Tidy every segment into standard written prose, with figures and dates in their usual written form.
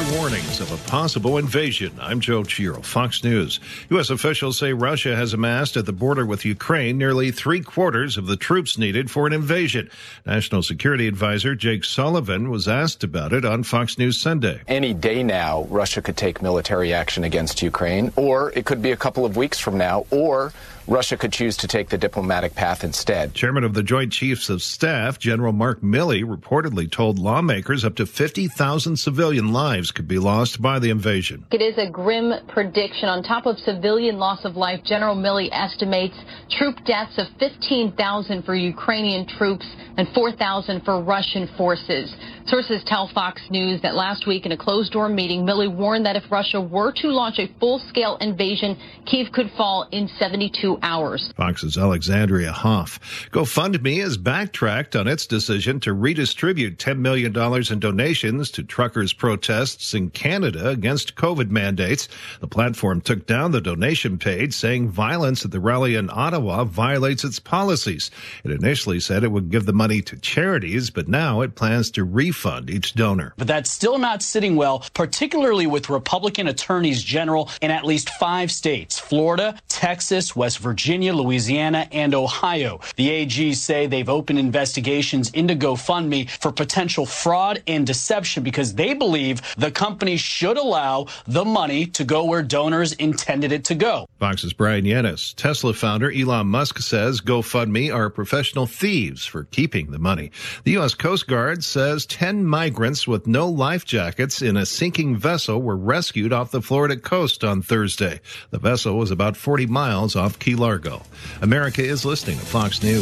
warnings of a possible invasion. I'm Joe Chiro, Fox News. U.S. officials say Russia has amassed at the border with Ukraine nearly 3/4 of the troops needed for an invasion. National Security Advisor Jake Sullivan was asked about it on Fox News Sunday. Any day now, Russia could take military action against Ukraine, or it could be a couple of weeks from now, or Russia could choose to take the diplomatic path instead. Chairman of the Joint Chiefs of Staff, General Mark Milley, reportedly told lawmakers up to 50,000 civilian lives could be lost by the invasion. It is a grim prediction. On top of civilian loss of life, General Milley estimates troop deaths of 15,000 for Ukrainian troops and 4,000 for Russian forces. Sources tell Fox News that last week in a closed-door meeting, Milley warned that if Russia were to launch a full-scale invasion, Kyiv could fall in 72 hours. Fox's Alexandria Hoff. GoFundMe has backtracked on its decision to redistribute $10 million in donations to truckers' protests in Canada against COVID mandates. The platform took down the donation page, saying violence at the rally in Ottawa violates its policies. It initially said it would give the money to charities, but now it plans to refund each donor. But that's still not sitting well, particularly with Republican attorneys general in at least 5 states: Florida, Texas, West Virginia, Louisiana, and Ohio. The AGs say they've opened investigations into GoFundMe for potential fraud and deception because they believe the company should allow the money to go where donors intended it to go. Fox's Brian Yennis. Tesla founder Elon Musk says GoFundMe are professional thieves for keeping the money. The U.S. Coast Guard says 10 migrants with no life jackets in a sinking vessel were rescued off the Florida coast on Thursday. The vessel was about 40 miles off Key Largo. America is listening to Fox News.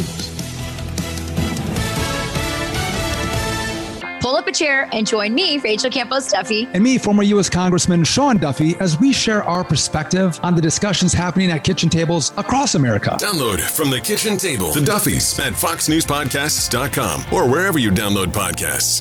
Pull up a chair and join me, Rachel Campos Duffy. And me, former U.S. Congressman Sean Duffy, as we share our perspective on the discussions happening at kitchen tables across America. Download From the Kitchen Table, The Duffys at foxnewspodcasts.com or wherever you download podcasts.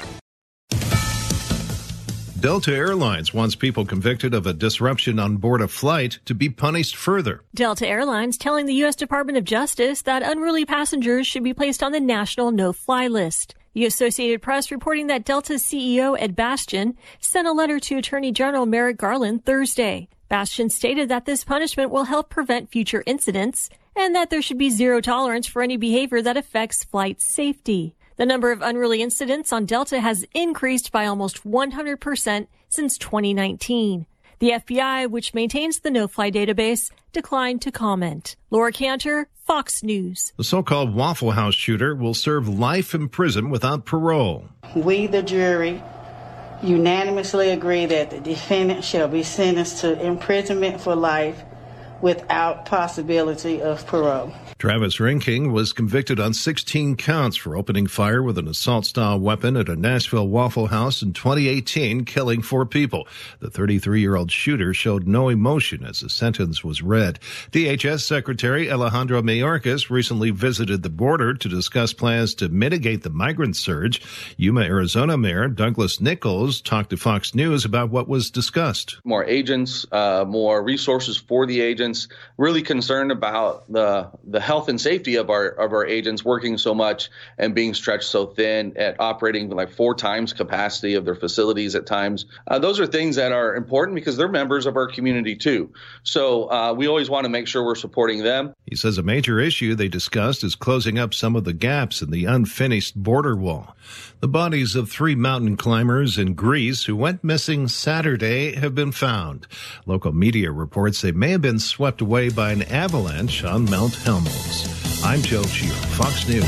Delta Airlines wants people convicted of a disruption on board a flight to be punished further. Delta Airlines telling the U.S. Department of Justice that unruly passengers should be placed on the national no-fly list. The Associated Press reporting that Delta's CEO, Ed Bastian, sent a letter to Attorney General Merrick Garland Thursday. Bastian stated that this punishment will help prevent future incidents and that there should be zero tolerance for any behavior that affects flight safety. The number of unruly incidents on Delta has increased by almost 100% since 2019. The FBI, which maintains the no-fly database, declined to comment. Laura Cantor, Fox News. The so-called Waffle House shooter will serve life in prison without parole. We, the jury, unanimously agree that the defendant shall be sentenced to imprisonment for life without possibility of parole. Travis Rinking was convicted on 16 counts for opening fire with an assault-style weapon at a Nashville Waffle House in 2018, killing 4 people. The 33-year-old shooter showed no emotion as the sentence was read. DHS Secretary Alejandro Mayorkas recently visited the border to discuss plans to mitigate the migrant surge. Yuma, Arizona Mayor Douglas Nichols talked to Fox News about what was discussed. More agents, more resources for the agents, really concerned about the health and safety of our agents working so much and being stretched so thin at operating like 4 times capacity of their facilities at times. Those are things that are important because they're members of our community too. So we always want to make sure we're supporting them. He says a major issue they discussed is closing up some of the gaps in the unfinished border wall. The bodies of 3 mountain climbers in Greece who went missing Saturday have been found. Local media reports they may have been swept away by an avalanche on Mount Helmholtz. I'm Joe Chiro, Fox News.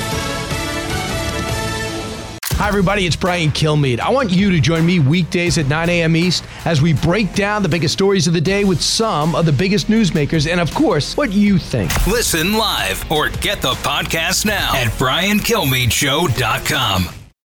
Hi, everybody. It's Brian Kilmeade. I want you to join me weekdays at 9 a.m. East as we break down the biggest stories of the day with some of the biggest newsmakers and, of course, what you think. Listen live or get the podcast now at BrianKilmeadeShow.com.